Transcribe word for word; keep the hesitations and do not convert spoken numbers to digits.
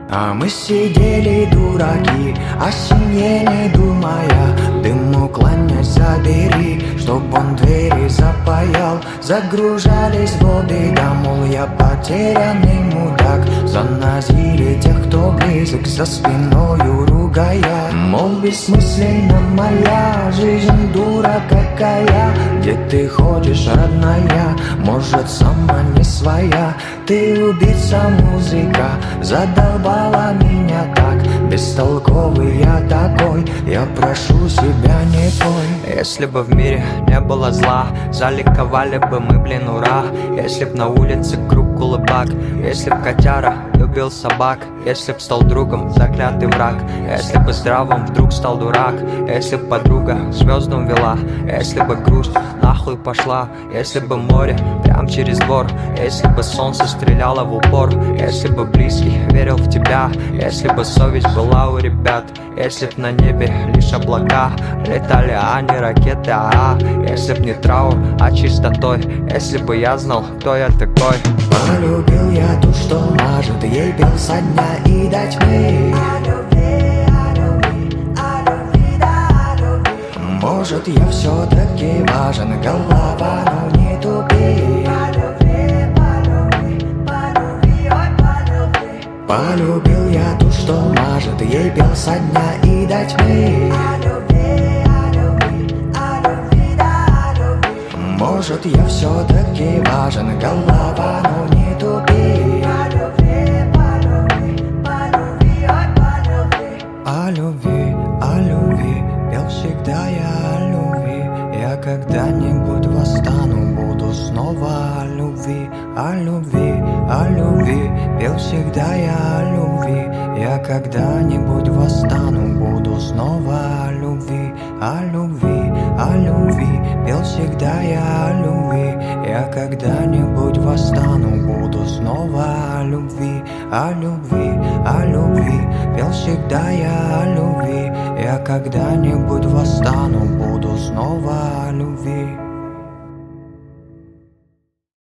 А мы сидели дураки, о семье не думая. Дыму кланясь забери, чтоб он двери запаял. Загружались воды, да мол я потерянный мудак. Занозили тех, кто близок, за спиною ругая. Мол бессмысленна моя жизнь, дура какая. Где ты ходишь, родная, может сама не своя. Ты убийца музыка, задолбала меня так. Бестолковый я такой, я прошу себя не пой. Если бы в мире не было зла, заликовали бы мы, блин, ура. Если б на улице круг кулыбак, если б котяра любил собак, если б стал другом заклятый враг, если бы здравым вдруг стал дурак, если б подруга звездам вела, если бы грусть нахуй пошла, если бы море прям через двор, если бы солнце стреляло в упор, если бы близкий верил в тебя, если бы совесть была у ребят, если б на небе лишь облака летали, а не ракеты, а если б не траур, а чистотой, если бы я знал, кто я такой. Полюбил я ту, что мажет, ей пел со дня и до тьмы. Может, я все-таки важен, голова, но не тупи. Полюбил я ту, что мажет, ей пел со дня и до тьмы. Может, я все-таки важен, голова, но не тупи. О любви, о любви, пел всегда я о любви. Я когда-нибудь восстану, буду снова о любви. О любви, о любви, пел всегда я о любви. Я когда-нибудь восстану, буду снова о любви. О любви, о любви, пел всегда я о любви. Я когда-нибудь восстану, буду снова о любви. О любви, о любви, пел всегда я о любви. Я когда-нибудь восстану, буду снова о любви.